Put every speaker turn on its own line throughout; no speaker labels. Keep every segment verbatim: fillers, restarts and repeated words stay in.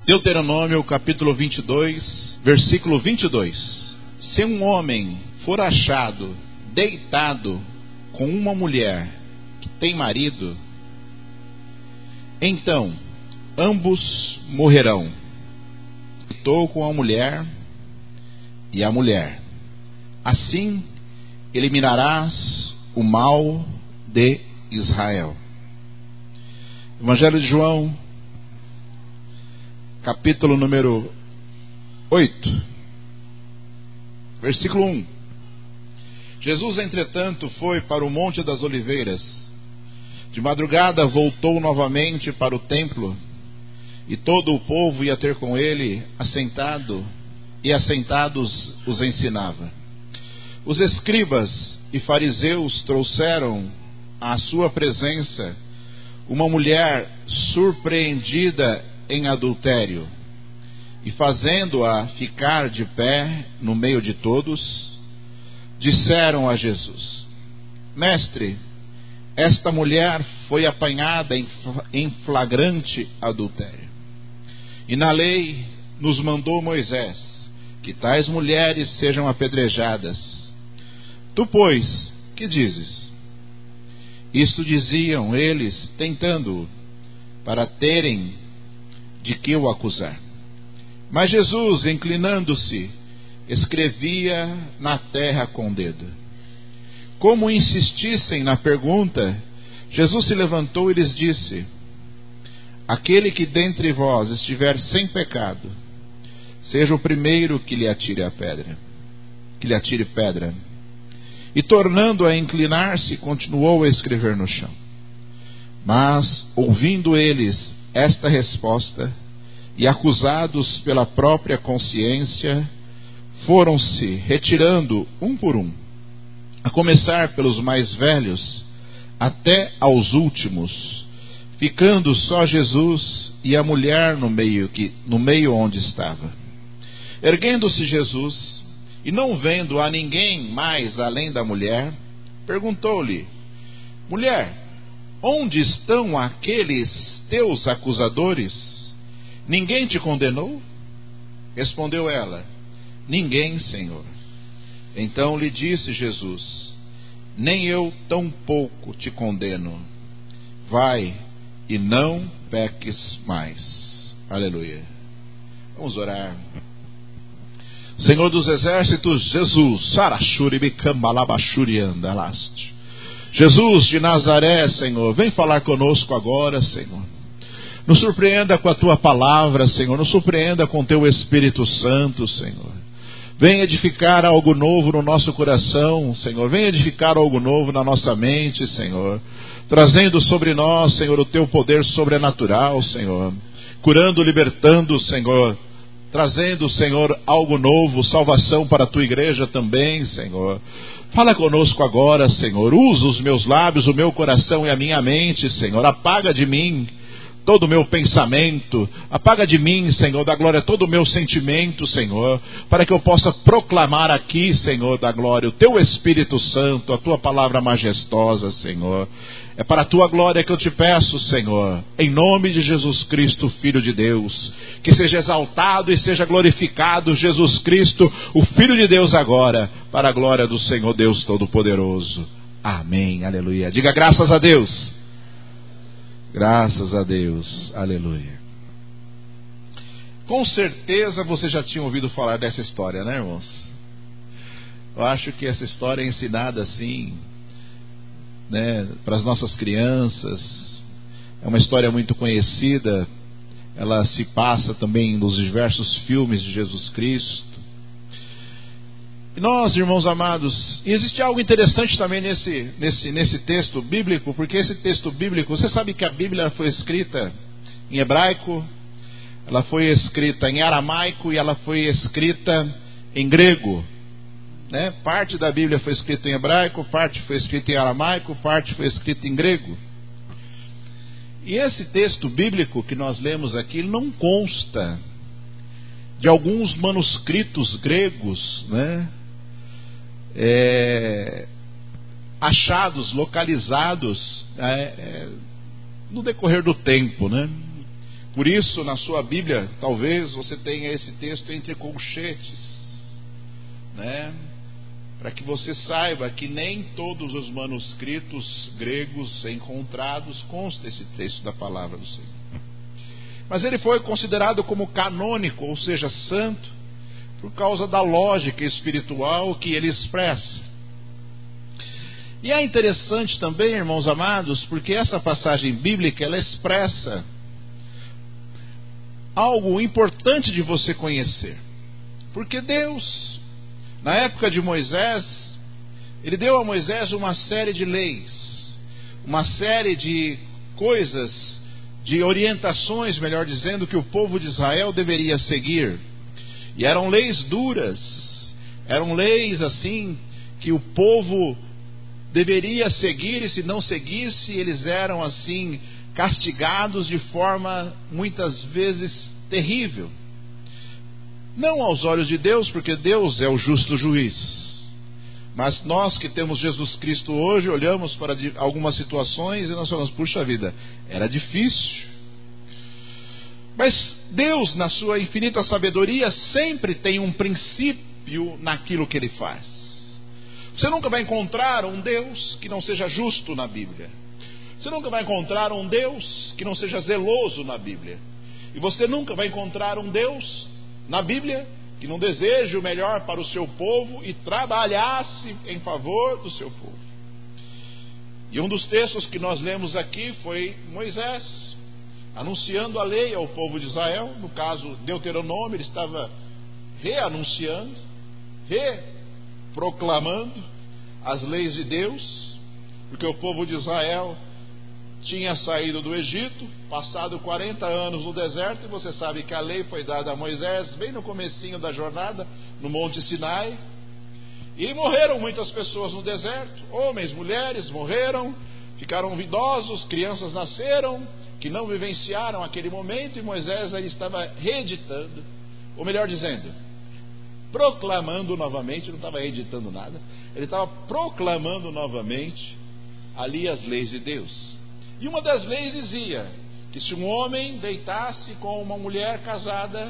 Deuteronômio capítulo vinte e dois, versículo vinte e dois. Se um homem for achado deitado com uma mulher que tem marido, então ambos morrerão. Estou com a mulher e a mulher. Assim eliminarás o mal de Israel. Evangelho de João, capítulo número oito, versículo um. Jesus, entretanto, foi para o Monte das Oliveiras. De madrugada voltou novamente para o templo, e todo o povo ia ter com ele, assentado, e assentados os ensinava. Os escribas e fariseus trouxeram à sua presença uma mulher surpreendida em adultério, e fazendo-a ficar de pé no meio de todos, disseram a Jesus: Mestre, esta mulher foi apanhada em flagrante adultério, e na lei nos mandou Moisés que tais mulheres sejam apedrejadas. Tu, pois, que dizes? Isto diziam eles, tentando-o, para terem de que o acusar. Mas Jesus, inclinando-se, escrevia na terra com o dedo. Como insistissem na pergunta, Jesus se levantou e lhes disse: Aquele que dentre vós estiver sem pecado, seja o primeiro que lhe atire a pedra, que lhe atire pedra. E tornando a inclinar-se, continuou a escrever no chão. Mas, ouvindo eles esta resposta, e acusados pela própria consciência, foram-se retirando um por um, a começar pelos mais velhos, até aos últimos, ficando só Jesus e a mulher no meio, que, no meio onde estava. Erguendo-se Jesus, e não vendo a ninguém mais além da mulher, perguntou-lhe: Mulher, onde estão aqueles teus acusadores? Ninguém te condenou? Respondeu ela: Ninguém, Senhor. Então lhe disse Jesus: Nem eu tampouco te condeno. Vai e não peques mais. Aleluia. Vamos orar. Senhor dos exércitos, Jesus, Jesus de Nazaré, Senhor, vem falar conosco agora, Senhor. Nos surpreenda com a tua palavra, Senhor. Nos surpreenda com o teu Espírito Santo, Senhor. Vem edificar algo novo no nosso coração, Senhor. Vem edificar algo novo na nossa mente, Senhor. Trazendo sobre nós, Senhor, o teu poder sobrenatural, Senhor. Curando, libertando, Senhor. Trazendo, Senhor, algo novo, salvação para a tua igreja também, Senhor. Fala conosco agora, Senhor. Usa os meus lábios, o meu coração e a minha mente, Senhor. Apaga de mim todo o meu pensamento, apaga de mim, Senhor, da glória, todo o meu sentimento, Senhor, para que eu possa proclamar aqui, Senhor, da glória, o teu Espírito Santo, a tua palavra majestosa, Senhor. É para a tua glória que eu te peço, Senhor, em nome de Jesus Cristo, Filho de Deus, que seja exaltado e seja glorificado Jesus Cristo, o Filho de Deus agora, para a glória do Senhor Deus Todo-Poderoso. Amém, aleluia. Diga graças a Deus. Graças a Deus, aleluia. Com certeza você já tinha ouvido falar dessa história, né, irmãos? Eu acho que essa história é ensinada assim, né, para as nossas crianças. É uma história muito conhecida. Ela se passa também nos diversos filmes de Jesus Cristo. E nós, irmãos amados, e existe algo interessante também nesse, nesse, nesse texto bíblico, porque esse texto bíblico, você sabe que a Bíblia foi escrita em hebraico, ela foi escrita em aramaico e ela foi escrita em grego, né? Parte da Bíblia foi escrita em hebraico, parte foi escrita em aramaico, parte foi escrita em grego. E esse texto bíblico que nós lemos aqui não consta de alguns manuscritos gregos, né? É, achados, localizados é, é, no decorrer do tempo, né? Por isso, na sua Bíblia, talvez você tenha esse texto entre colchetes, né? Para que você saiba que nem todos os manuscritos gregos encontrados consta esse texto da palavra do Senhor. Mas ele foi considerado como canônico, ou seja, santo, por causa da lógica espiritual que ele expressa. E é interessante também, irmãos amados, porque essa passagem bíblica, ela expressa algo importante de você conhecer. Porque Deus, na época de Moisés, ele deu a Moisés uma série de leis, uma série de coisas, de orientações, melhor dizendo, que o povo de Israel deveria seguir. E eram leis duras, eram leis assim, que o povo deveria seguir, e se não seguisse, eles eram assim, castigados de forma, muitas vezes, terrível. Não aos olhos de Deus, porque Deus é o justo juiz. Mas nós que temos Jesus Cristo hoje, olhamos para algumas situações e nós falamos, puxa vida, era difícil. Mas Deus, na sua infinita sabedoria, sempre tem um princípio naquilo que Ele faz. Você nunca vai encontrar um Deus que não seja justo na Bíblia. Você nunca vai encontrar um Deus que não seja zeloso na Bíblia. E você nunca vai encontrar um Deus na Bíblia que não deseje o melhor para o seu povo e trabalhasse em favor do seu povo. E um dos textos que nós lemos aqui foi Moisés anunciando a lei ao povo de Israel. No caso, Deuteronômio, ele estava reanunciando, reproclamando as leis de Deus, porque o povo de Israel tinha saído do Egito, passado quarenta anos no deserto, e você sabe que a lei foi dada a Moisés bem no comecinho da jornada, no Monte Sinai, e morreram muitas pessoas no deserto, homens, mulheres morreram, ficaram idosos, crianças nasceram, que não vivenciaram aquele momento, e Moisés aí estava reeditando, ou melhor dizendo, proclamando novamente, não estava reeditando nada, ele estava proclamando novamente ali as leis de Deus. E uma das leis dizia que se um homem deitasse com uma mulher casada,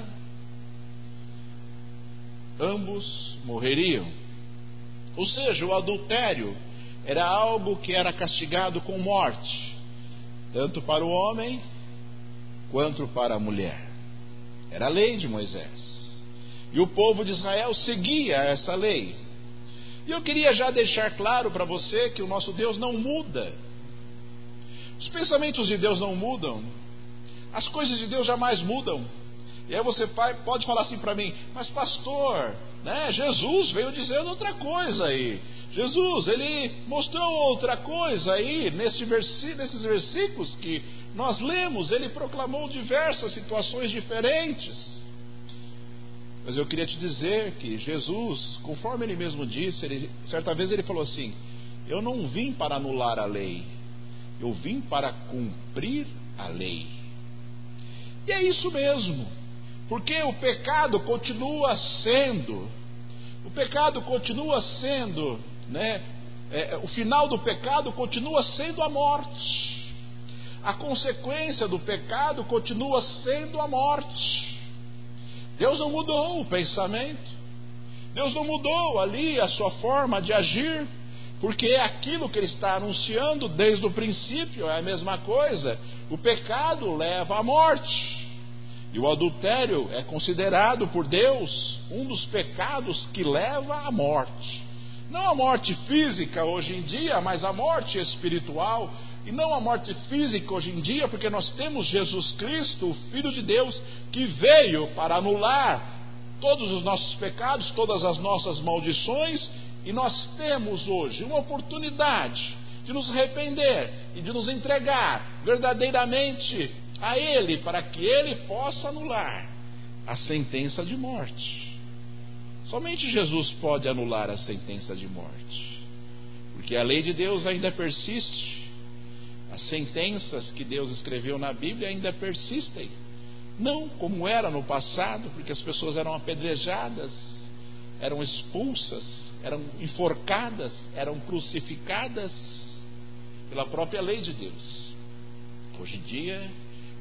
ambos morreriam. Ou seja, o adultério era algo que era castigado com morte, tanto para o homem quanto para a mulher. Era a lei de Moisés. E o povo de Israel seguia essa lei. E eu queria já deixar claro para você que o nosso Deus não muda. Os pensamentos de Deus não mudam. As coisas de Deus jamais mudam. E aí você pode falar assim para mim, mas pastor, né, Jesus veio dizendo outra coisa aí. Jesus, ele mostrou outra coisa aí nesse versi, nesses versículos que nós lemos. Ele proclamou diversas situações diferentes. Mas eu queria te dizer que Jesus, conforme ele mesmo disse, ele, certa vez ele falou assim, eu não vim para anular a lei, eu vim para cumprir a lei. E é isso mesmo, porque o pecado continua sendo, o pecado continua sendo, né, é, o final do pecado continua sendo a morte. A consequência do pecado continua sendo a morte. Deus não mudou o pensamento, Deus não mudou ali a sua forma de agir, porque é aquilo que Ele está anunciando desde o princípio, é a mesma coisa. O pecado leva à morte, e o adultério é considerado por Deus um dos pecados que leva à morte. Não a morte física hoje em dia, mas a morte espiritual. E não a morte física hoje em dia, porque nós temos Jesus Cristo, o Filho de Deus, que veio para anular todos os nossos pecados, todas as nossas maldições. E nós temos hoje uma oportunidade de nos arrepender e de nos entregar verdadeiramente a Ele, para que Ele possa anular a sentença de morte. Somente Jesus pode anular a sentença de morte, porque a lei de Deus ainda persiste. As sentenças que Deus escreveu na Bíblia ainda persistem. Não como era no passado, porque as pessoas eram apedrejadas, eram expulsas, eram enforcadas, eram crucificadas pela própria lei de Deus. Hoje em dia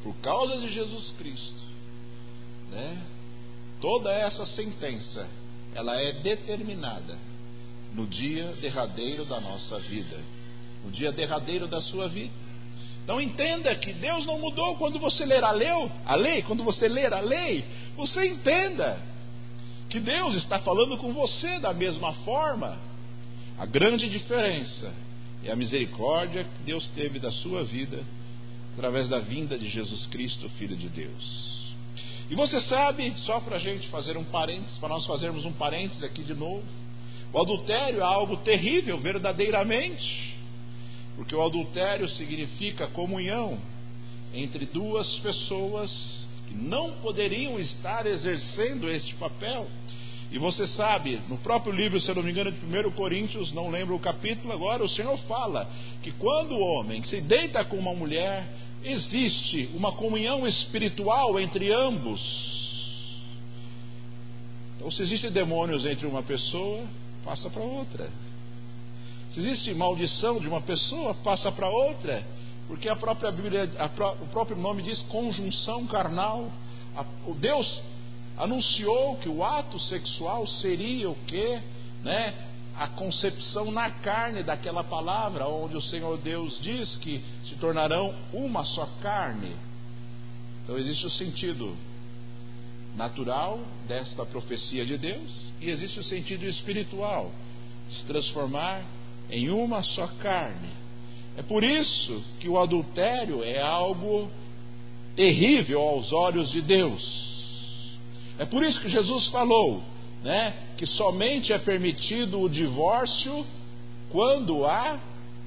por causa de Jesus Cristo, né, toda essa sentença, ela é determinada no dia derradeiro da nossa vida, no dia derradeiro da sua vida. Então entenda que Deus não mudou. Quando você ler a lei, a lei, quando você ler a lei, você entenda que Deus está falando com você da mesma forma. A grande diferença é a misericórdia que Deus teve da sua vida através da vinda de Jesus Cristo, Filho de Deus. E você sabe, só para a gente fazer um parênteses, para nós fazermos um parênteses aqui de novo, o adultério é algo terrível, verdadeiramente, porque o adultério significa comunhão entre duas pessoas que não poderiam estar exercendo este papel. E você sabe, no próprio livro, se eu não me engano, de primeiro Coríntios, não lembro o capítulo agora, o Senhor fala que quando o homem se deita com uma mulher, existe uma comunhão espiritual entre ambos. Então, se existem demônios entre uma pessoa, passa para outra. Se existe maldição de uma pessoa, passa para outra, porque a própria Bíblia, a pró, o próprio nome diz conjunção carnal. A, o Deus anunciou que o ato sexual seria o quê? Né? A concepção na carne daquela palavra, onde o Senhor Deus diz que se tornarão uma só carne. Então existe o sentido natural desta profecia de Deus, e existe o sentido espiritual de se transformar em uma só carne. É por isso que o adultério é algo terrível aos olhos de Deus. É por isso que Jesus falou, né, que somente é permitido o divórcio quando há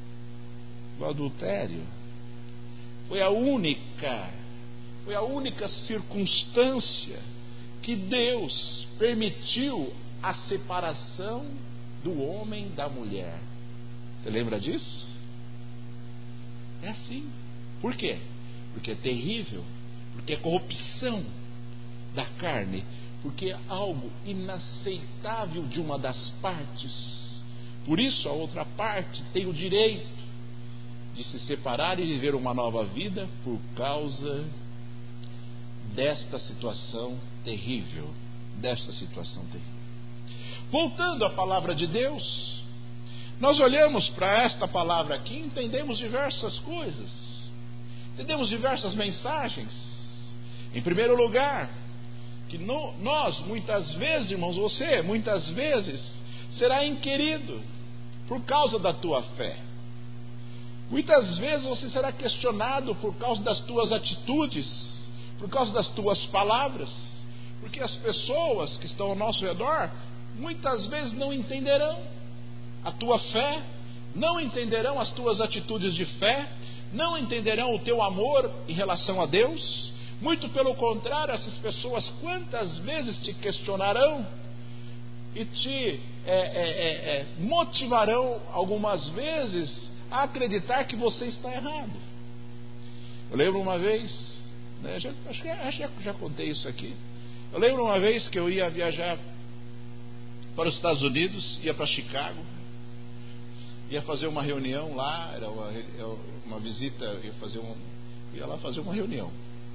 o adultério. Foi a única, foi a única circunstância que Deus permitiu a separação do homem da mulher. Você lembra disso? É assim. Por quê? Porque é terrível, porque é corrupção da carne, porque é algo inaceitável de uma das partes. Por isso a outra parte tem o direito de se separar e viver uma nova vida por causa desta situação terrível, desta situação terrível. Voltando à palavra de Deus, nós olhamos para esta palavra aqui e entendemos diversas coisas, entendemos diversas mensagens. Em primeiro lugar, que no, nós, muitas vezes, irmãos, você, muitas vezes, será inquirido por causa da tua fé. Muitas vezes você será questionado por causa das tuas atitudes, por causa das tuas palavras, porque as pessoas que estão ao nosso redor, muitas vezes não entenderão a tua fé, não entenderão as tuas atitudes de fé, não entenderão o teu amor em relação a Deus. Muito pelo contrário, essas pessoas quantas vezes te questionarão e te é, é, é, motivarão algumas vezes a acreditar que você está errado. Eu lembro uma vez, né, já, acho que acho que já contei isso aqui. Eu lembro uma vez que eu ia viajar para os Estados Unidos, ia para Chicago, ia fazer uma reunião lá, era uma, uma visita, ia fazer um, ia lá fazer uma reunião.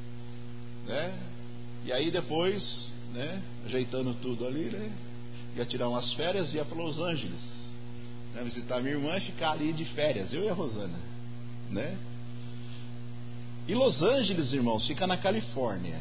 Né? E aí depois, né, ajeitando tudo ali, né, ia tirar umas férias e ia para Los Angeles, né, visitar minha irmã e ficar ali de férias, eu e a Rosana, né? E Los Angeles, irmãos, fica na Califórnia.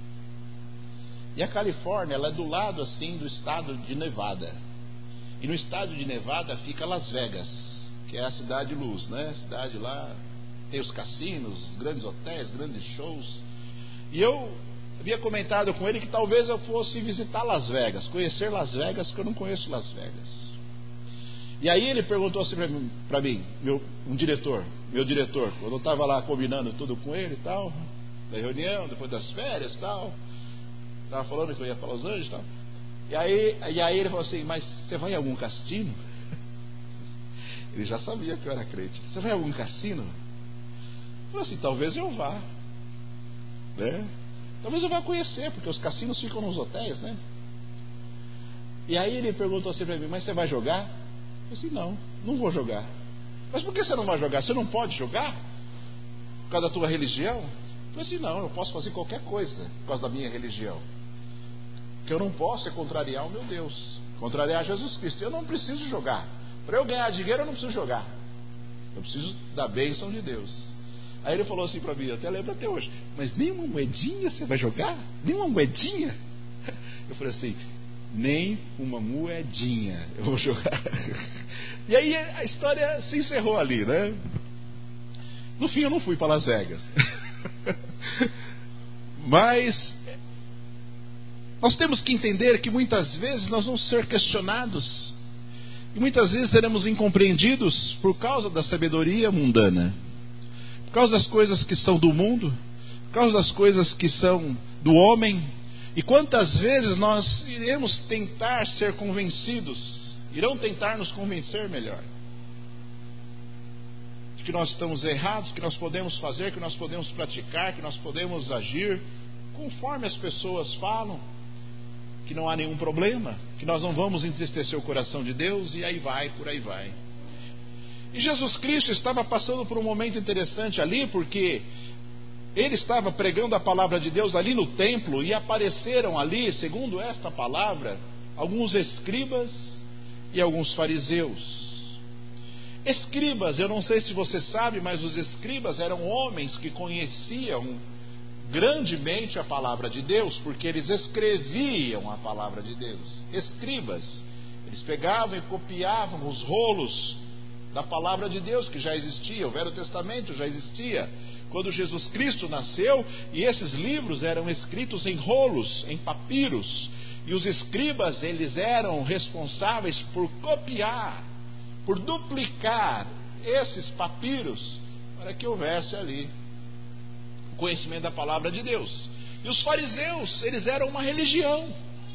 E a Califórnia, ela é do lado assim do estado de Nevada. E no estado de Nevada fica Las Vegas, que é a cidade luz, né? A cidade lá tem os cassinos, grandes hotéis, grandes shows. E eu havia comentado com ele que talvez eu fosse visitar Las Vegas, conhecer Las Vegas, porque eu não conheço Las Vegas. E aí ele perguntou assim para mim, meu, um diretor, meu diretor, quando eu estava lá combinando tudo com ele e tal, da reunião, depois das férias e tal, estava falando que eu ia para Los Angeles e tal. E aí, e aí ele falou assim, mas você vai em algum cassino? Ele já sabia que eu era crente. Você vai em algum cassino? Eu falei assim, talvez eu vá. Né? Talvez eu vá conhecer, porque os cassinos ficam nos hotéis, né? E aí ele perguntou assim para mim, mas você vai jogar? Eu disse, não, não vou jogar. Mas por que você não vai jogar? Você não pode jogar? Por causa da tua religião? falei assim, não, eu posso fazer qualquer coisa por causa da minha religião. O que eu não posso é contrariar o meu Deus, contrariar Jesus Cristo. Eu não preciso jogar. Para eu ganhar dinheiro eu não preciso jogar. Eu preciso da bênção de Deus. Aí ele falou assim para mim, eu até lembro até hoje, mas nem uma moedinha você vai jogar? Nem uma moedinha? Eu falei assim, nem uma moedinha eu vou jogar. E aí a história se encerrou ali, né? No fim eu não fui para Las Vegas. Mas nós temos que entender que muitas vezes nós vamos ser questionados e muitas vezes seremos incompreendidos por causa da sabedoria mundana, por causa das coisas que são do mundo, por causa das coisas que são do homem. E quantas vezes nós iremos tentar ser convencidos, irão tentar nos convencer melhor, de que nós estamos errados, que nós podemos fazer, que nós podemos praticar, que nós podemos agir conforme as pessoas falam, que não há nenhum problema, que nós não vamos entristecer o coração de Deus, e aí vai, por aí vai. E Jesus Cristo estava passando por um momento interessante ali, porque ele estava pregando a palavra de Deus ali no templo, e apareceram ali, segundo esta palavra, alguns escribas e alguns fariseus. Escribas, eu não sei se você sabe, mas os escribas eram homens que conheciam grandemente a palavra de Deus, porque eles escreviam a palavra de Deus. Escribas, eles pegavam e copiavam os rolos da palavra de Deus que já existia, o Velho Testamento já existia quando Jesus Cristo nasceu, e esses livros eram escritos em rolos, em papiros, e os escribas, eles eram responsáveis por copiar, por duplicar esses papiros, para que houvesse ali o conhecimento da palavra de Deus. E os fariseus, eles eram uma religião,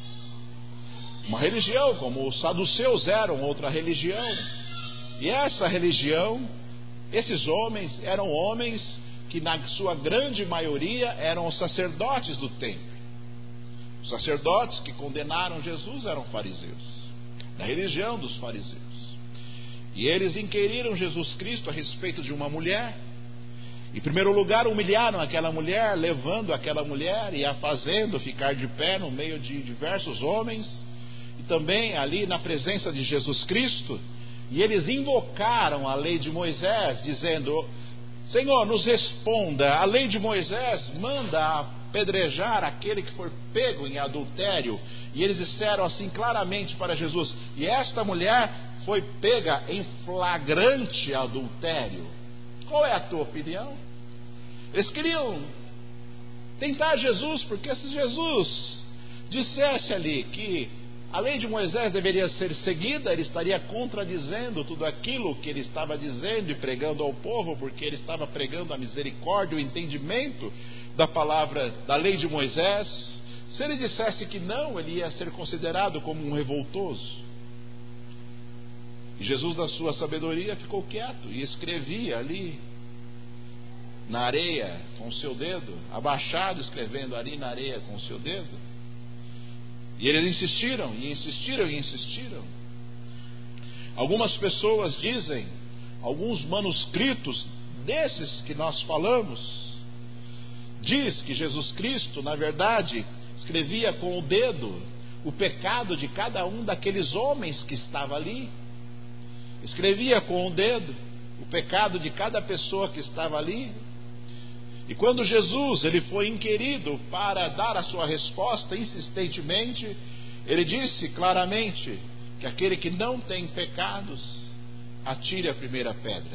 uma religião como os saduceus eram outra religião. E essa religião, esses homens eram homens que na sua grande maioria eram os sacerdotes do templo. Os sacerdotes que condenaram Jesus eram fariseus, da religião dos fariseus. E eles inquiriram Jesus Cristo a respeito de uma mulher. Em primeiro lugar, humilharam aquela mulher, levando aquela mulher e a fazendo ficar de pé no meio de diversos homens, e também ali na presença de Jesus Cristo. E eles invocaram a lei de Moisés, dizendo: Senhor, nos responda, a lei de Moisés manda apedrejar aquele que for pego em adultério. E eles disseram assim claramente para Jesus: e esta mulher foi pega em flagrante adultério. Qual é a tua opinião? Eles queriam tentar Jesus, porque se Jesus dissesse ali que a lei de Moisés deveria ser seguida, ele estaria contradizendo tudo aquilo que ele estava dizendo e pregando ao povo, porque ele estava pregando a misericórdia, o entendimento da palavra da lei de Moisés. Se ele dissesse que não, ele ia ser considerado como um revoltoso. E Jesus, na sua sabedoria, ficou quieto e escrevia ali na areia com o seu dedo, abaixado, escrevendo ali na areia com o seu dedo. E eles insistiram, e insistiram, e insistiram. Algumas pessoas dizem, alguns manuscritos desses que nós falamos, diz que Jesus Cristo, na verdade, escrevia com o dedo o pecado de cada um daqueles homens que estava ali. Escrevia com o dedo o pecado de cada pessoa que estava ali. E quando Jesus ele foi inquirido para dar a sua resposta insistentemente, ele disse claramente que aquele que não tem pecados, atire a primeira pedra.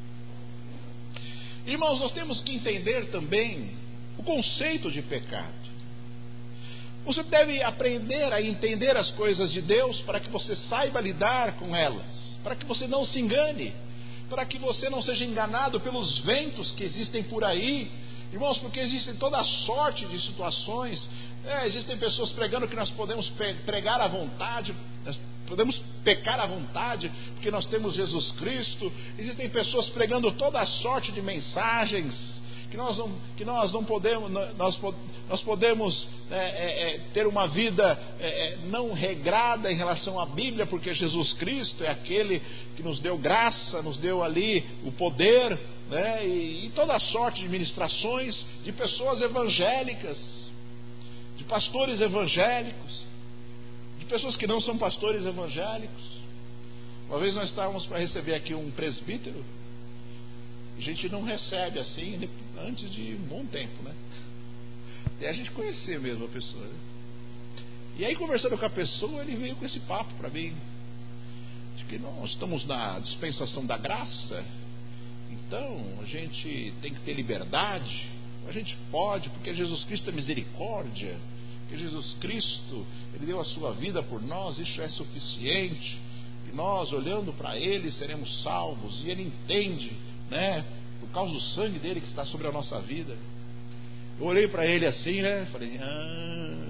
Irmãos, nós temos que entender também o conceito de pecado. Você deve aprender a entender as coisas de Deus para que você saiba lidar com elas, para que você não se engane, para que você não seja enganado pelos ventos que existem por aí, irmãos, porque existem toda sorte de situações. É, existem pessoas pregando que nós podemos pregar à vontade, nós podemos pecar à vontade, porque nós temos Jesus Cristo. Existem pessoas pregando toda sorte de mensagens, que nós não, que nós não podemos, nós, nós podemos é, é, ter uma vida é, é, não regrada em relação à Bíblia, porque Jesus Cristo é aquele que nos deu graça, nos deu ali o poder, né, e, e toda sorte de ministrações de pessoas evangélicas, de pastores evangélicos, de pessoas que não são pastores evangélicos. Uma vez nós estávamos para receber aqui um presbítero. A gente não recebe assim antes de um bom tempo, né? Até a gente conhecer mesmo a pessoa, né? E aí, conversando com a pessoa, ele veio com esse papo para mim, de que nós estamos na dispensação da graça, então a gente tem que ter liberdade. A gente pode, porque Jesus Cristo é misericórdia, porque Jesus Cristo, Ele deu a sua vida por nós, isso é suficiente, e nós, olhando para Ele, seremos salvos. E Ele entende, né, por causa do sangue dele que está sobre a nossa vida. Eu olhei para ele assim, né, falei, ah,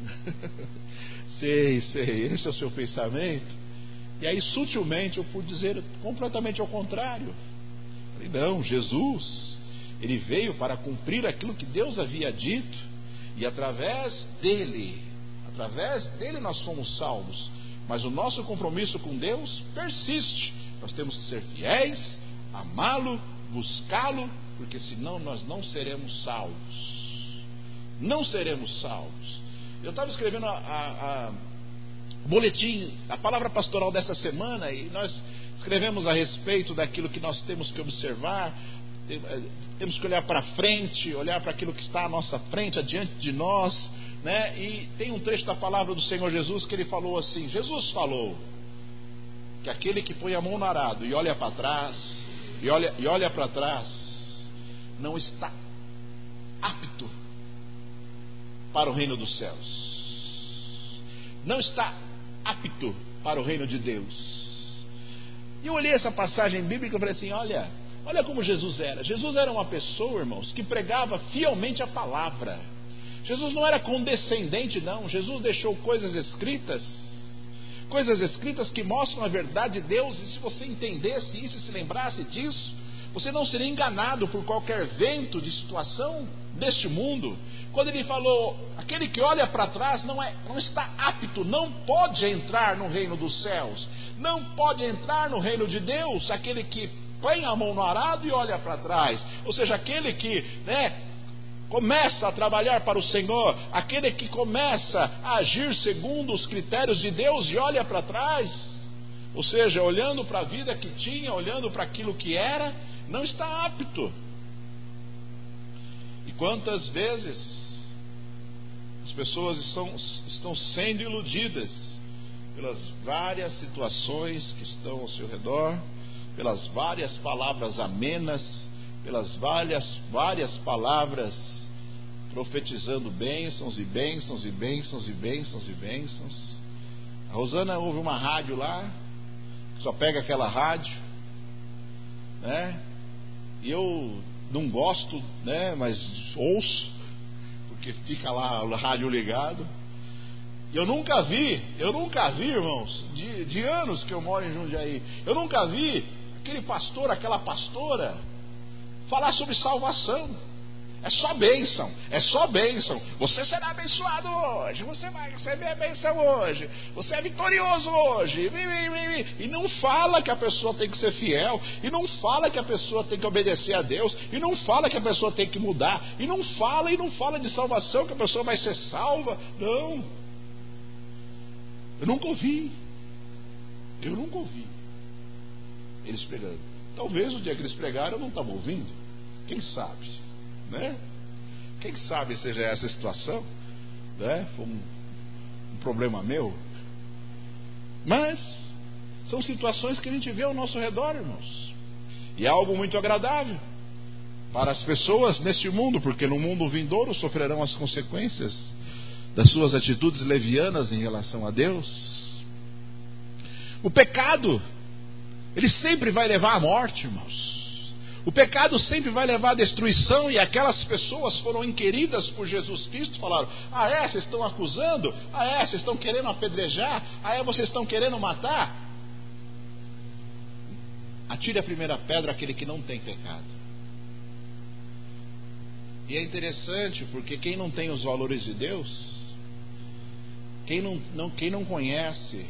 sei, sei, esse é o seu pensamento. E aí sutilmente eu pude dizer completamente ao contrário. Falei, não, Jesus, Ele veio para cumprir aquilo que Deus havia dito, e através dele, através dele nós somos salvos. Mas o nosso compromisso com Deus persiste. Nós temos que ser fiéis, amá-lo, buscá-lo, porque senão nós não seremos salvos. Não seremos salvos. Eu estava escrevendo a, a, a boletim, a palavra pastoral dessa semana, e nós escrevemos a respeito daquilo que nós temos que observar. Temos que olhar para frente, olhar para aquilo que está à nossa frente, adiante de nós, né? E tem um trecho da palavra do Senhor Jesus que Ele falou assim: Jesus falou que aquele que põe a mão no arado e olha para trás, e olha, e olha para trás, não está apto para o reino dos céus, não está apto para o reino de Deus. E eu olhei essa passagem bíblica e falei assim, olha, olha como Jesus era. Jesus era uma pessoa, irmãos, que pregava fielmente a palavra. Jesus não era condescendente, não. Jesus deixou coisas escritas, coisas escritas que mostram a verdade de Deus, e se você entendesse isso e se lembrasse disso, você não seria enganado por qualquer vento de situação deste mundo. Quando Ele falou, aquele que olha para trás não, é, não está apto, não pode entrar no reino dos céus, não pode entrar no reino de Deus, aquele que põe a mão no arado e olha para trás, ou seja, aquele que, né, começa a trabalhar para o Senhor, aquele que começa a agir segundo os critérios de Deus e olha para trás, ou seja, olhando para a vida que tinha, olhando para aquilo que era, não está apto. E quantas vezes as pessoas estão, estão sendo iludidas pelas várias situações que estão ao seu redor, pelas várias palavras amenas, pelas várias, várias palavras profetizando bênçãos e bênçãos e bênçãos e bênçãos e bênçãos. A Rosana ouve uma rádio lá, que só pega aquela rádio, né? E eu não gosto, né? Mas ouço, porque fica lá o rádio ligado. E eu nunca vi, eu nunca vi, irmãos, de, de anos que eu moro em Jundiaí, eu nunca vi aquele pastor, aquela pastora falar sobre salvação. É só bênção, é só bênção. Você será abençoado hoje, você vai receber a bênção hoje, você é vitorioso hoje. E não fala que a pessoa tem que ser fiel, e não fala que a pessoa tem que obedecer a Deus, e não fala que a pessoa tem que mudar, e não fala e não fala de salvação, que a pessoa vai ser salva. Não. Eu nunca ouvi. Eu nunca ouvi eles pregando. Talvez o dia que eles pregaram eu não estava ouvindo. Quem sabe, né? Quem sabe seja essa a situação, né? Foi um, um problema meu. Mas são situações que a gente vê ao nosso redor, irmãos. E é algo muito agradável para as pessoas neste mundo, porque no mundo vindouro sofrerão as consequências das suas atitudes levianas em relação a Deus. O pecado, ele sempre vai levar à morte, irmãos. O pecado sempre vai levar à destruição. E aquelas pessoas foram inquiridas por Jesus Cristo, falaram, ah é, vocês estão acusando? Ah é, vocês estão querendo apedrejar? Ah é, vocês estão querendo matar? Atire a primeira pedra aquele que não tem pecado. E é interessante, porque quem não tem os valores de Deus Quem não, não, quem não conhece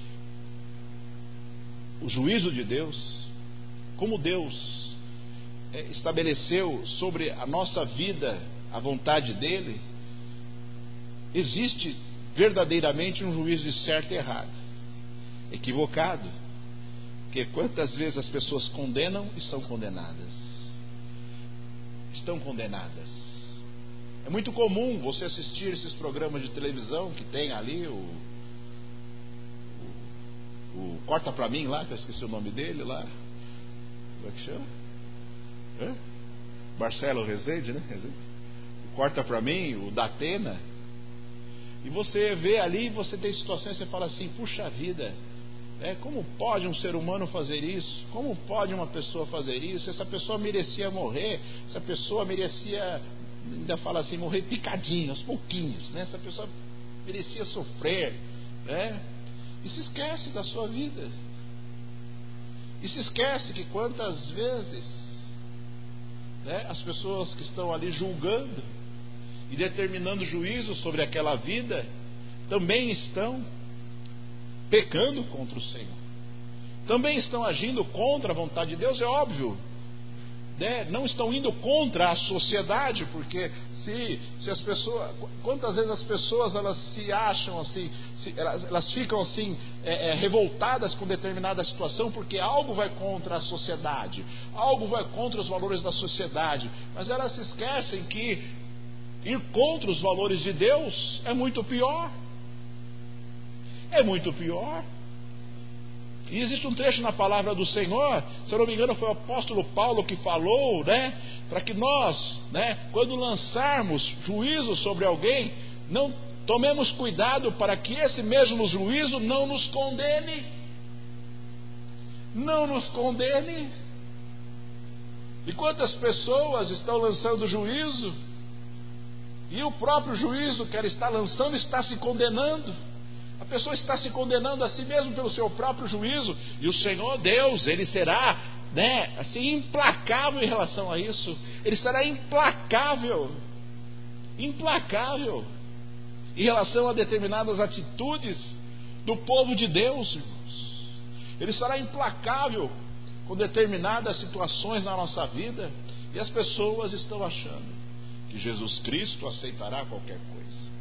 o juízo de Deus, como Deus é, estabeleceu sobre a nossa vida a vontade dele, existe verdadeiramente um juízo de certo e errado, equivocado, porque quantas vezes as pessoas condenam e são condenadas, estão condenadas. É muito comum você assistir esses programas de televisão que tem ali o, o, o Corta Pra Mim lá, que eu esqueci o nome dele lá, como é que chama? Hã? Marcelo Rezende, né? Rezende. O Corta Pra Mim, o Datena. E você vê ali, você tem situações que você fala assim, puxa vida, né? Como pode um ser humano fazer isso? Como pode uma pessoa fazer isso? Essa pessoa merecia morrer, essa pessoa merecia, ainda fala assim, morrer picadinho, aos pouquinhos, né? Essa pessoa merecia sofrer, né? E se esquece da sua vida. E se esquece que quantas vezes, né, as pessoas que estão ali julgando e determinando juízo sobre aquela vida também estão pecando contra o Senhor, também estão agindo contra a vontade de Deus, é óbvio, né? Não estão indo contra a sociedade, porque se, se as pessoas, quantas vezes as pessoas elas se acham assim, se, elas, elas ficam assim é, é, revoltadas com determinada situação, porque algo vai contra a sociedade, algo vai contra os valores da sociedade, mas elas se esquecem que ir contra os valores de Deus é muito pior. É muito pior. E existe um trecho na palavra do Senhor, se eu não me engano foi o apóstolo Paulo que falou, né, para que nós, né, quando lançarmos juízo sobre alguém, não tomemos cuidado para que esse mesmo juízo não nos condene. Não nos condene. E quantas pessoas estão lançando juízo, e o próprio juízo que ela está lançando está se condenando. A pessoa está se condenando a si mesmo pelo seu próprio juízo. E o Senhor Deus, Ele será, né, assim, implacável em relação a isso. Ele será implacável, implacável em relação a determinadas atitudes do povo de Deus, irmãos. Ele será implacável com determinadas situações na nossa vida. E as pessoas estão achando que Jesus Cristo aceitará qualquer coisa,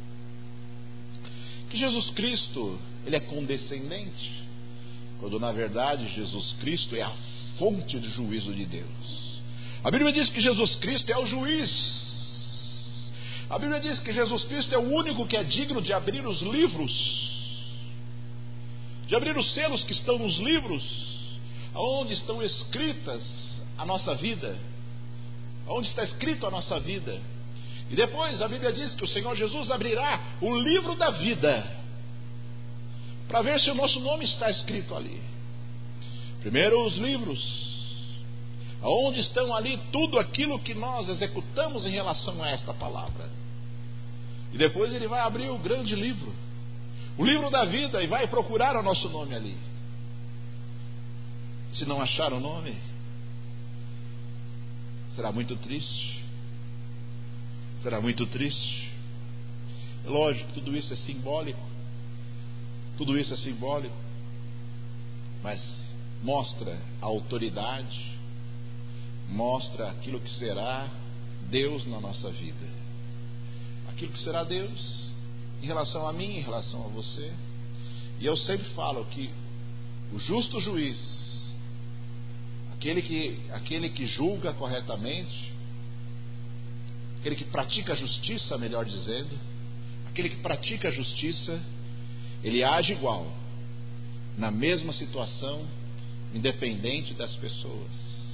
que Jesus Cristo ele é condescendente, quando na verdade Jesus Cristo é a fonte de juízo de Deus. A Bíblia diz que Jesus Cristo é o juiz. A Bíblia diz que Jesus Cristo é o único que é digno de abrir os livros, de abrir os selos que estão nos livros, aonde estão escritas a nossa vida, aonde está escrito a nossa vida. E depois a Bíblia diz que o Senhor Jesus abrirá o livro da vida, para ver se o nosso nome está escrito ali. Primeiro os livros, aonde estão ali tudo aquilo que nós executamos em relação a esta palavra. E depois Ele vai abrir o grande livro, o livro da vida, e vai procurar o nosso nome ali. Se não achar o nome, será muito triste. Será muito triste. Lógico que tudo isso é simbólico. Tudo isso é simbólico. Mas mostra a autoridade, mostra aquilo que será Deus na nossa vida. Aquilo que será Deus em relação a mim, em relação a você. E eu sempre falo que o justo juiz, aquele que, aquele que julga corretamente, aquele que pratica a justiça, melhor dizendo, aquele que pratica a justiça, ele age igual, na mesma situação, independente das pessoas.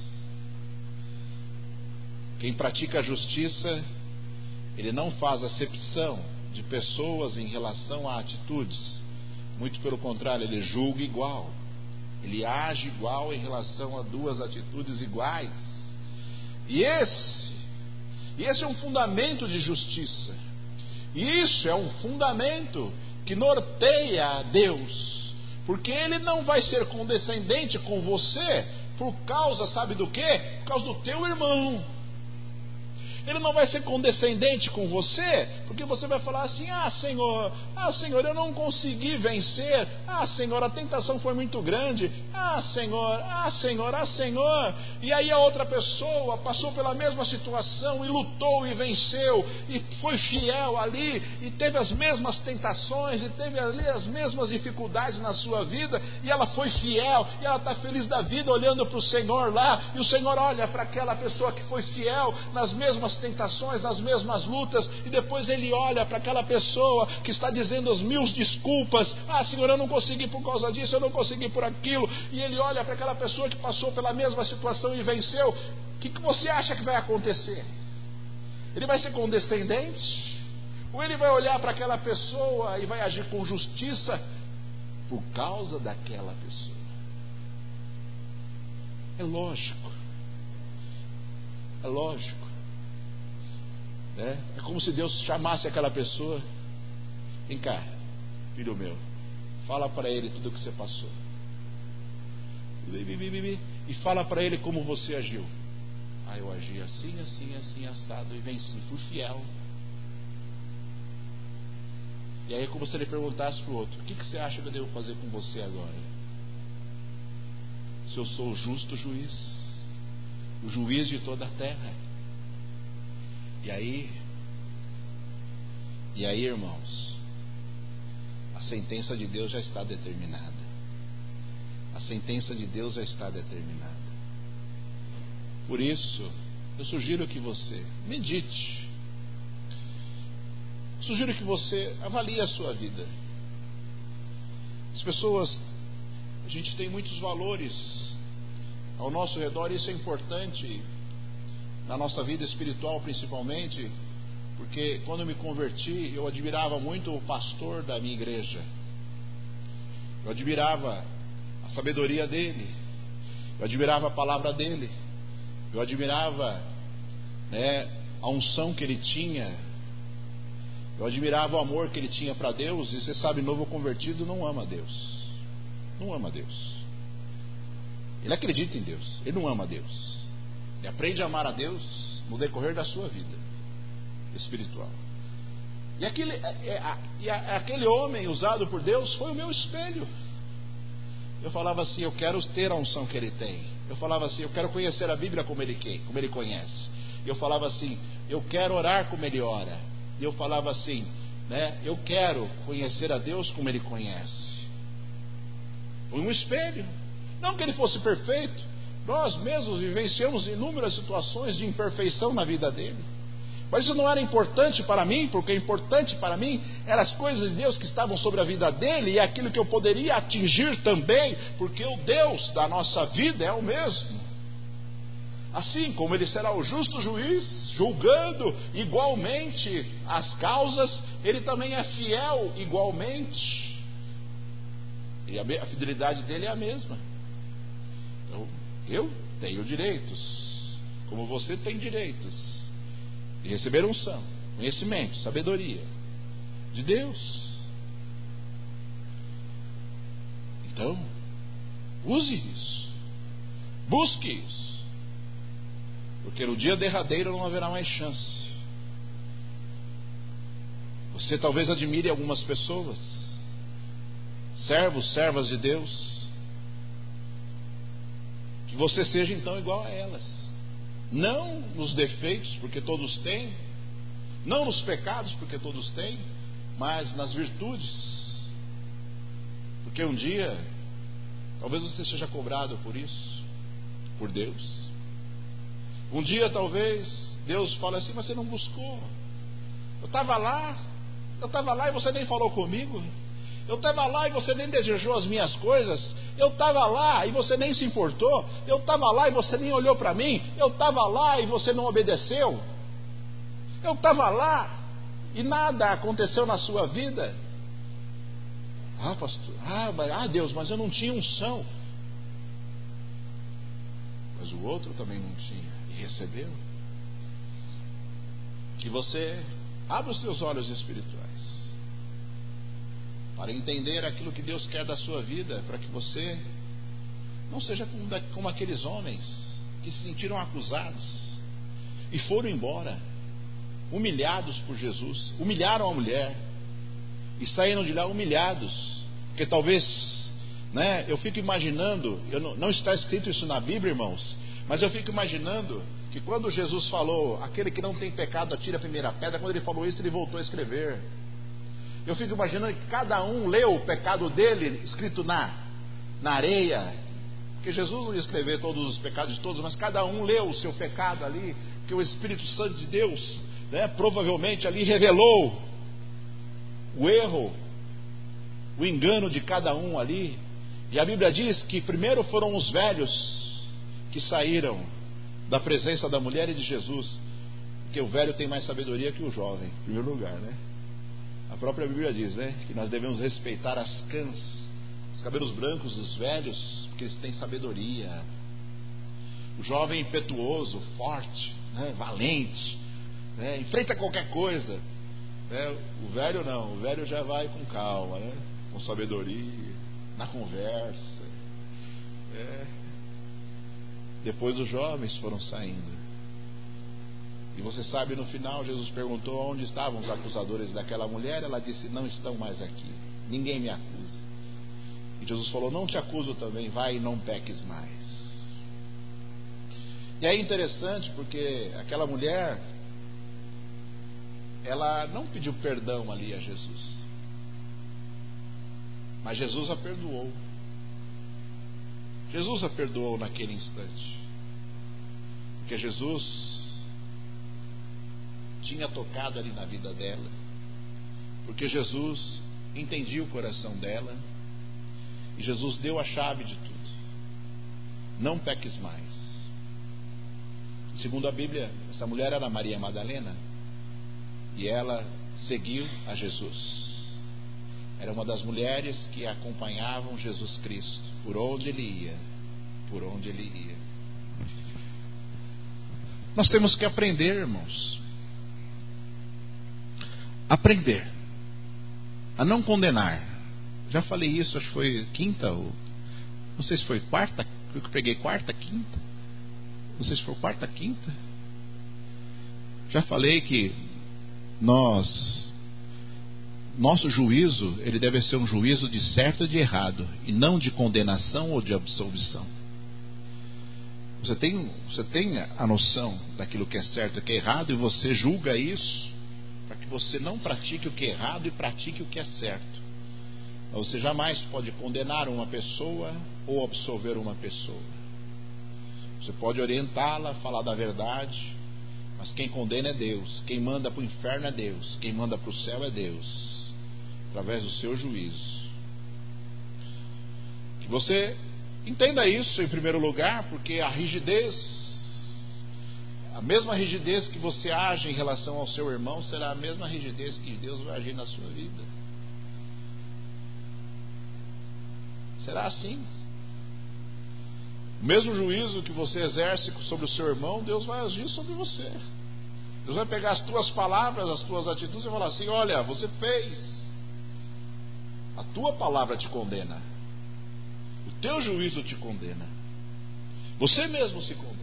Quem pratica a justiça, ele não faz acepção de pessoas em relação a atitudes, muito pelo contrário, ele julga igual, ele age igual em relação a duas atitudes iguais. E esse E esse é um fundamento de justiça. E isso é um fundamento que norteia a Deus. Porque Ele não vai ser condescendente com você por causa, sabe do quê? Por causa do teu irmão.
Ele não vai ser condescendente com você, porque você vai falar assim: ah, Senhor, ah, Senhor, eu não consegui vencer. Ah, Senhor, a tentação foi muito grande. Ah, Senhor, ah, Senhor, ah, Senhor. E aí a outra pessoa passou pela mesma situação e lutou e venceu, e foi fiel ali, e teve as mesmas tentações, e teve ali as mesmas dificuldades na sua vida, e ela foi fiel, e ela está feliz da vida olhando para o Senhor lá, e o Senhor olha para aquela pessoa que foi fiel nas mesmas tentações, nas mesmas lutas, e depois Ele olha para aquela pessoa que está dizendo as mil desculpas: ah, Senhor, eu não consegui por causa disso, eu não consegui por aquilo, e Ele olha para aquela pessoa que passou pela mesma situação e venceu. O que, que você acha que vai acontecer? Ele vai ser condescendente? Ou ele vai olhar para aquela pessoa e vai agir com justiça por causa daquela pessoa? É lógico. É lógico. É, é como se Deus chamasse aquela pessoa: vem cá, filho meu, fala para ele tudo o que você passou. E fala para ele como você agiu. Ah, eu agi assim, assim, assim, assado, e venci, fui fiel. E aí é como se ele perguntasse para o outro: o que, que você acha que eu devo fazer com você agora? Se eu sou o justo juiz, o juiz de toda a terra. E aí, e aí, irmãos, a sentença de Deus já está determinada. A sentença de Deus já está determinada. Por isso, eu sugiro que você medite. Sugiro que você avalie a sua vida. As pessoas, a gente tem muitos valores ao nosso redor, e isso é importante na nossa vida espiritual, principalmente, porque quando eu me converti, eu admirava muito o pastor da minha igreja. Eu admirava a sabedoria dele, eu admirava a palavra dele, eu admirava, né, a unção que ele tinha, eu admirava o amor que ele tinha para Deus. E você sabe, novo convertido não ama Deus, não ama Deus. Ele acredita em Deus, ele não ama Deus. Ele aprende a amar a Deus no decorrer da sua vida espiritual. E aquele, e aquele homem usado por Deus foi o meu espelho. Eu falava assim: eu quero ter a unção que ele tem. Eu falava assim: eu quero conhecer a Bíblia como ele quer, como ele conhece. Eu falava assim: eu quero orar como ele ora. E eu falava assim, né, eu quero conhecer a Deus como ele conhece. Um espelho. Não que ele fosse perfeito. Nós mesmos vivenciamos inúmeras situações de imperfeição na vida dele. Mas isso não era importante para mim, porque o importante para mim eram as coisas de Deus que estavam sobre a vida dele, e aquilo que eu poderia atingir também, porque o Deus da nossa vida é o mesmo. Assim como ele será o justo juiz, julgando igualmente as causas, ele também é fiel igualmente. E a fidelidade dele é a mesma. Então, eu tenho direitos, como você tem direitos, de receber unção, conhecimento, sabedoria de Deus. Então, use isso, busque isso, porque no dia derradeiro não haverá mais chance. Você talvez admire algumas pessoas, servos, servas de Deus, que você seja então igual a elas. Não nos defeitos, porque todos têm, não nos pecados, porque todos têm, mas nas virtudes, porque um dia talvez você seja cobrado por isso, por Deus. Um dia talvez Deus fale assim: mas você não buscou. Eu estava lá, eu estava lá e você nem falou comigo. Eu estava lá e você nem desejou as minhas coisas. Eu estava lá e você nem se importou. Eu estava lá e você nem olhou para mim. Eu estava lá e você não obedeceu. Eu estava lá e nada aconteceu na sua vida. Ah, pastor, ah, ah, Deus, mas eu não tinha unção. Mas o outro também não tinha e recebeu. Que você abra os teus olhos espirituais para entender aquilo que Deus quer da sua vida, para que você não seja como, como aqueles homens que se sentiram acusados e foram embora. humilhados por Jesus, humilharam a mulher e saíram de lá humilhados, porque talvez, né, eu fico imaginando, eu não, não está escrito isso na Bíblia, irmãos, mas eu fico imaginando que quando Jesus falou, aquele que não tem pecado atire a primeira pedra, quando ele falou isso, ele voltou a escrever. Eu fico imaginando que cada um leu o pecado dele escrito na, na areia, porque Jesus não ia escrever todos os pecados de todos, mas cada um leu o seu pecado ali, que o Espírito Santo de Deus, né, provavelmente ali revelou o erro, o engano de cada um ali. E a Bíblia diz que primeiro foram os velhos que saíram da presença da mulher e de Jesus, porque o velho tem mais sabedoria que o jovem, em primeiro lugar, né? A própria Bíblia diz, né, que nós devemos respeitar as cãs, os cabelos brancos dos velhos, porque eles têm sabedoria. O jovem impetuoso, forte, né, valente, né, enfrenta qualquer coisa, né? O velho não, o velho já vai com calma, né, com sabedoria, na conversa. É. Depois os jovens foram saindo. E você sabe, no final Jesus perguntou onde estavam os acusadores daquela mulher. Ela disse, não estão mais aqui, ninguém me acusa. E Jesus falou, não te acuso também, vai e não peques mais. E é interessante porque aquela mulher, ela não pediu perdão ali a Jesus, mas Jesus a perdoou. Jesus a perdoou naquele instante, porque Jesus tinha tocado ali na vida dela, porque Jesus entendia o coração dela, e Jesus deu a chave de tudo. Não peques mais. Segundo a Bíblia, essa mulher era Maria Madalena, e ela seguiu a Jesus. Era uma das mulheres que acompanhavam Jesus Cristo por onde ele ia, por onde ele ia. Nós temos que aprender, irmãos, aprender a não condenar. Já falei isso, acho que foi quinta ou não sei se foi quarta, eu preguei quarta, quinta, não sei se foi quarta, quinta. Já falei que nós nosso juízo, ele deve ser um juízo de certo e de errado, e não de condenação ou de absolvição. Você tem, você tem a noção daquilo que é certo e o que é errado, e você julga isso para que você não pratique o que é errado e pratique o que é certo. Mas você jamais pode condenar uma pessoa ou absolver uma pessoa. Você pode orientá-la, falar da verdade, mas quem condena é Deus. Quem manda para o inferno é Deus. Quem manda para o céu é Deus, através do seu juízo. Que você entenda isso em primeiro lugar, porque a rigidez, a mesma rigidez que você age em relação ao seu irmão, será a mesma rigidez que Deus vai agir na sua vida. Será assim. O mesmo juízo que você exerce sobre o seu irmão, Deus vai agir sobre você. Deus vai pegar as tuas palavras, as tuas atitudes e falar assim, olha, você fez. A tua palavra te condena. O teu juízo te condena. Você mesmo se condena.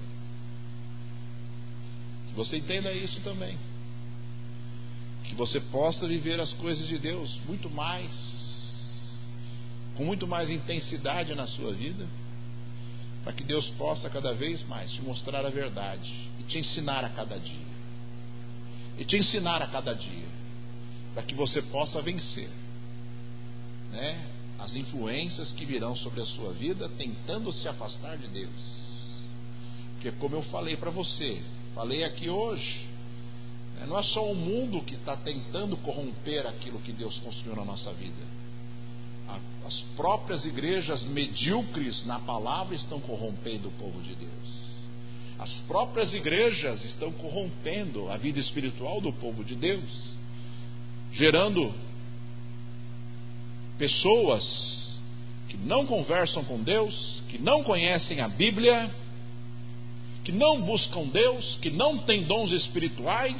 Que você entenda isso também. Que você possa viver as coisas de Deus muito mais, com muito mais intensidade na sua vida, para que Deus possa cada vez mais te mostrar a verdade e te ensinar a cada dia. E te ensinar a cada dia, para que você possa vencer, né, as influências que virão sobre a sua vida, tentando se afastar de Deus. Porque, como eu falei para você, falei aqui hoje, né, não é só o mundo que está tentando corromper aquilo que Deus construiu na nossa vida. As próprias igrejas medíocres na palavra estão corrompendo o povo de Deus. As próprias igrejas estão corrompendo a vida espiritual do povo de Deus, gerando pessoas que não conversam com Deus, que não conhecem a Bíblia, que não buscam Deus, que não têm dons espirituais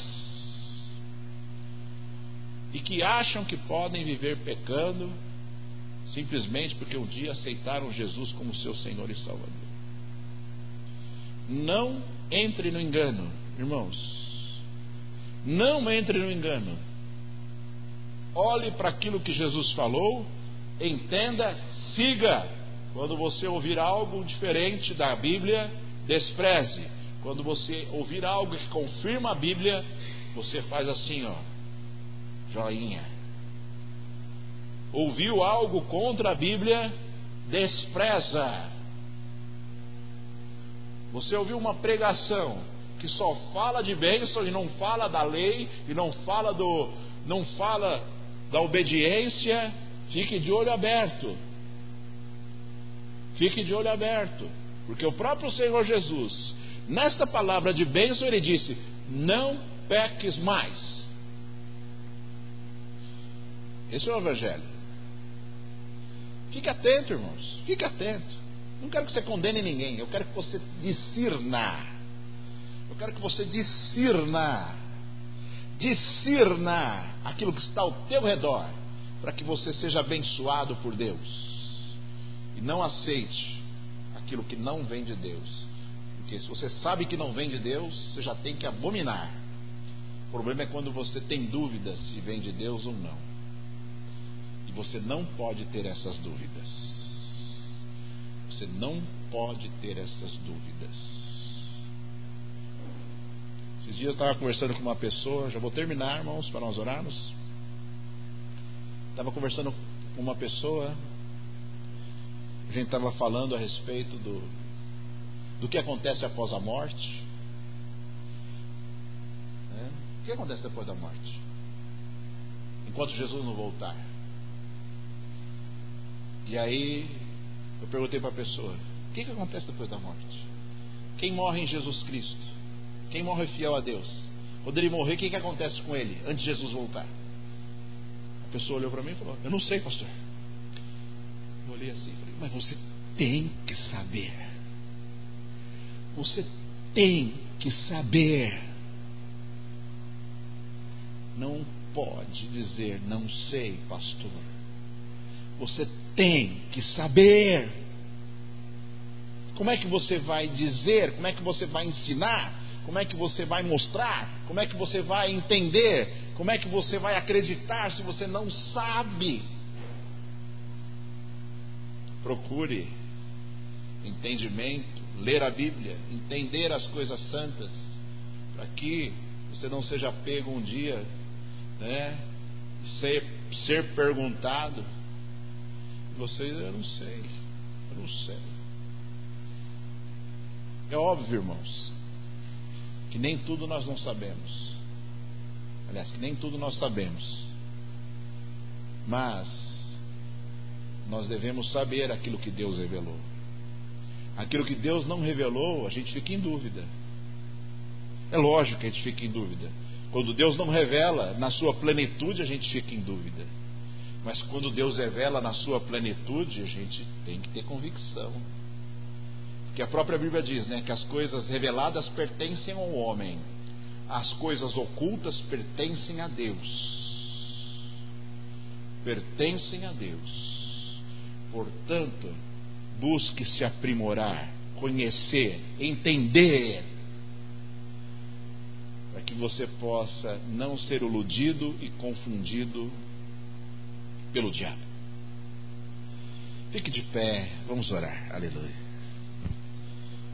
e que acham que podem viver pecando simplesmente porque um dia aceitaram Jesus como seu Senhor e Salvador. Não entre no engano, irmãos. Não entre no engano. Olhe para aquilo que Jesus falou, entenda, siga. Quando você ouvir algo diferente da Bíblia, despreze. Quando você ouvir algo que confirma a Bíblia, você faz assim, ó, joinha. Ouviu algo contra a Bíblia, despreza. Você ouviu uma pregação que só fala de bênção e não fala da lei, e não fala do, não fala da obediência, fique de olho aberto. Fique de olho aberto, porque o próprio Senhor Jesus, nesta palavra de bênção, ele disse: não peques mais. Esse é o Evangelho. Fique atento, irmãos, fique atento. Não quero que você condene ninguém, eu quero que você discirna. Eu quero que você discirna. Discirna aquilo que está ao teu redor, para que você seja abençoado por Deus. E não aceite aquilo que não vem de Deus. Porque se você sabe que não vem de Deus, você já tem que abominar. O problema é quando você tem dúvidas se vem de Deus ou não. E você não pode ter essas dúvidas. Você não pode ter essas dúvidas. Esses dias eu estava conversando com uma pessoa. Já vou terminar, irmãos, para nós orarmos. Estava conversando com uma pessoa. A gente estava falando a respeito do, do que acontece após a morte. É? O que acontece depois da morte? Enquanto Jesus não voltar. E aí eu perguntei para a pessoa: o que, que acontece depois da morte? Quem morre em Jesus Cristo? Quem morre fiel a Deus? Quando ele morrer, o que, que acontece com ele antes de Jesus voltar? A pessoa olhou para mim e falou: eu não sei, pastor. Eu olhei assim e falei: mas você tem que saber. Você tem que saber. Não pode dizer não sei, pastor. Você tem que saber. Como é que você vai dizer? Como é que você vai ensinar? Como é que você vai mostrar? Como é que você vai entender? Como é que você vai acreditar se você não sabe? Procure entendimento, ler a Bíblia, entender as coisas santas, para que você não seja pego um dia, né, ser, ser perguntado. Você, eu não sei, eu não sei. É óbvio, irmãos, que nem tudo nós não sabemos. Aliás, que nem tudo nós sabemos. Mas nós devemos saber aquilo que Deus revelou. Aquilo que Deus não revelou, a gente fica em dúvida. É lógico que a gente fica em dúvida. Quando Deus não revela na sua plenitude, a gente fica em dúvida. Mas quando Deus revela na sua plenitude, a gente tem que ter convicção. Porque a própria Bíblia diz, né, que as coisas reveladas pertencem ao homem, as coisas ocultas pertencem a Deus. Pertencem a Deus. Portanto, busque se aprimorar, conhecer, entender, para que você possa não ser iludido e confundido pelo diabo. Fique de pé, vamos orar. Aleluia.